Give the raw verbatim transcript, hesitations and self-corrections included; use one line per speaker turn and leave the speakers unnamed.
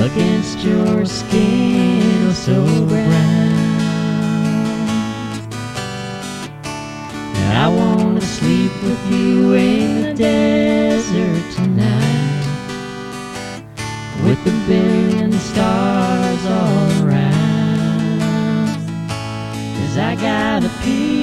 against your skin, oh so brown. I wanna sleep with you in the desert tonight, with a billion stars all around, 'cause I got a piece